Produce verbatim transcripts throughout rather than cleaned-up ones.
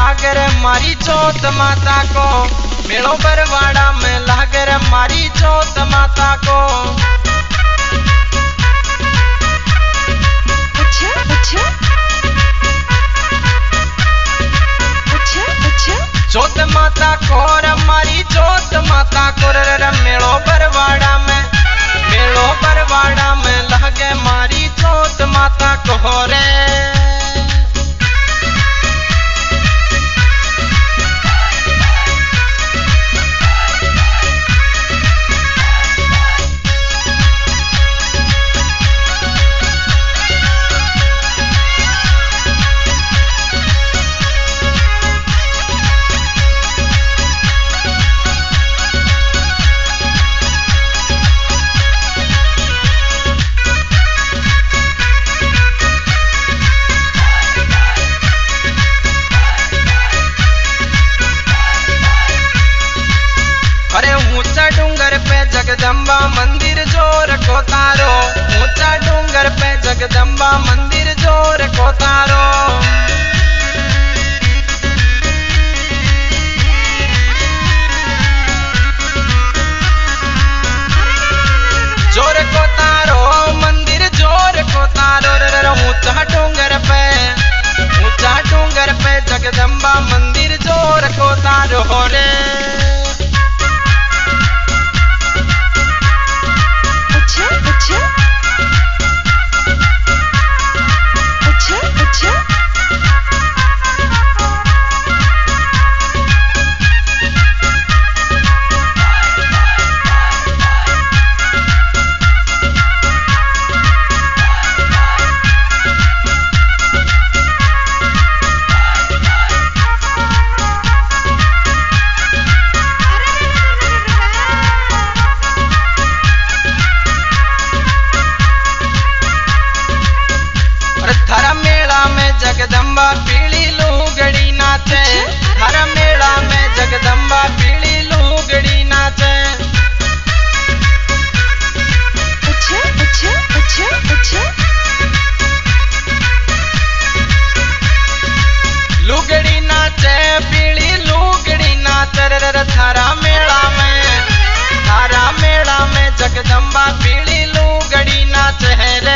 लागे रे मारी चौथ माता को, मेलो बरवाड़ा में लागे रे मारी चौथ माता को। अच्छा अच्छा अच्छा अच्छा चौथ माता को रे मारी चौथ माता को रे रे मेलो बरवाड़ा में, मेलो बरवाड़ा में लागे मारी चौथ माता को रे। डूंगर पे जगदम्बा मंदिर जोर को तारो, ऊंचा डूंगर पे जगदम्बा मंदिर जोर को तारो। जोर को तारो मंदिर जोर को तारो रे ऊंचा डूंगर पे, ऊंचा डूंगर पे जगदम्बा मंदिर जोर को तारो रे। जगदम्बा पीली लुगड़ी नाचे, हर मेला में जगदम्बा पीली लुगड़ी नाचे। अच्छा अच्छा अच्छा अच्छा लुगड़ी नाचे पीली लुगड़ी नाचे रे थारा मेला में, थारा मेला में जगदम्बा पीली लुगड़ी नाचे रे।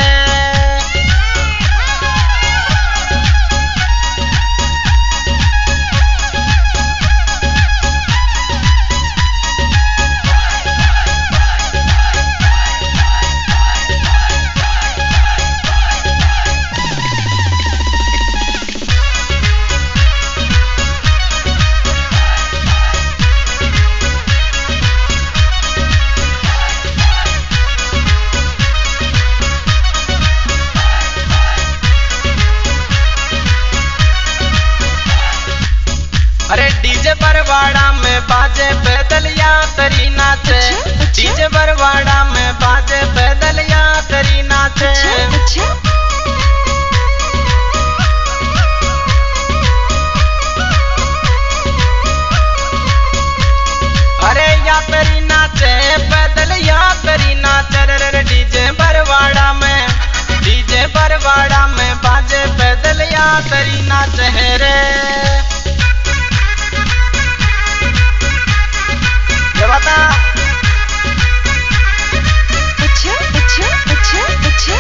अरे डीजे बरवाड़ा में बाजे पैदल यात्री नाचे, डीजे बरवाड़ा में बाजे पैदल यात्री नाचे। अच्छा अरे यात्री नाचे पैदल यात्री नाचे रे डीजे बरवाड़ा में, डीजे बरवाड़ा में बाजे पैदल यात्री नाचे रे। बता अच्छा अच्छा अच्छा अच्छा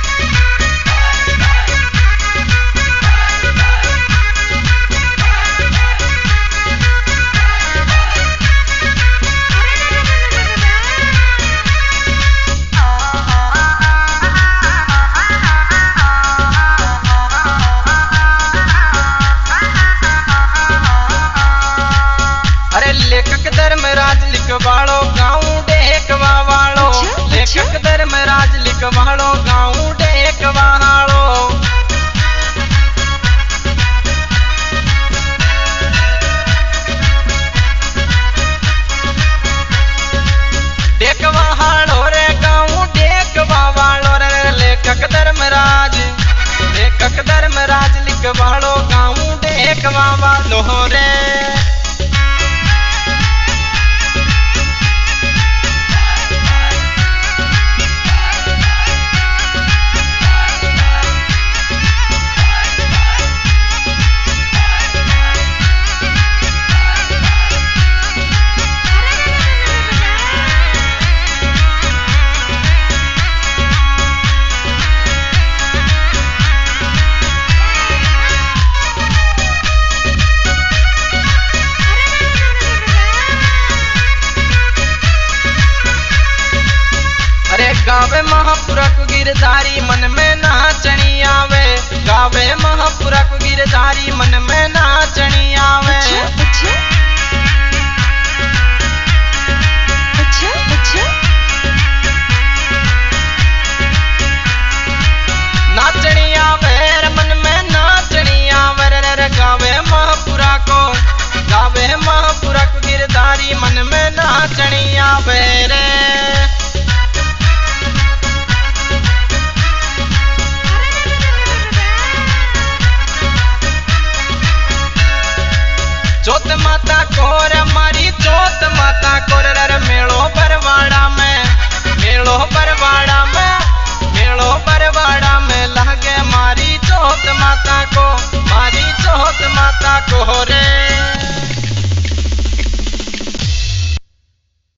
लेखक धर्मराज लिखवाड़ो गाँव डेकवा वालो, लेखक धर्मराज लिखवाड़ो गाँव डेकवा वालो। डेकवा हाड़ो रे गाँव डेकवा वालो रे लेखक धर्मराज, लेखक धर्मराज लिखवाड़ो गाँव डेकवा वालो रे। गावे महापुरा को गिरधारी मन में नाचनी आवे, गावे महापुरा को गिरधारी मन में नाचनी आवे। अच्छा अच्छा अच्छा अच्छा नाचनी आवे रे मन में नाचनी आवे रे रे गावे महापुरा को, गावे महापुरा को गिरधारी मन में नाचनी आवे रे। जोत माता को रे मारी जोत माता को रे रे मेलो बरवाड़ा में, मेलो बरवाड़ा में, मेलो बरवाड़ा में लगे मारी जोत माता को, मारी जोत माता को रे।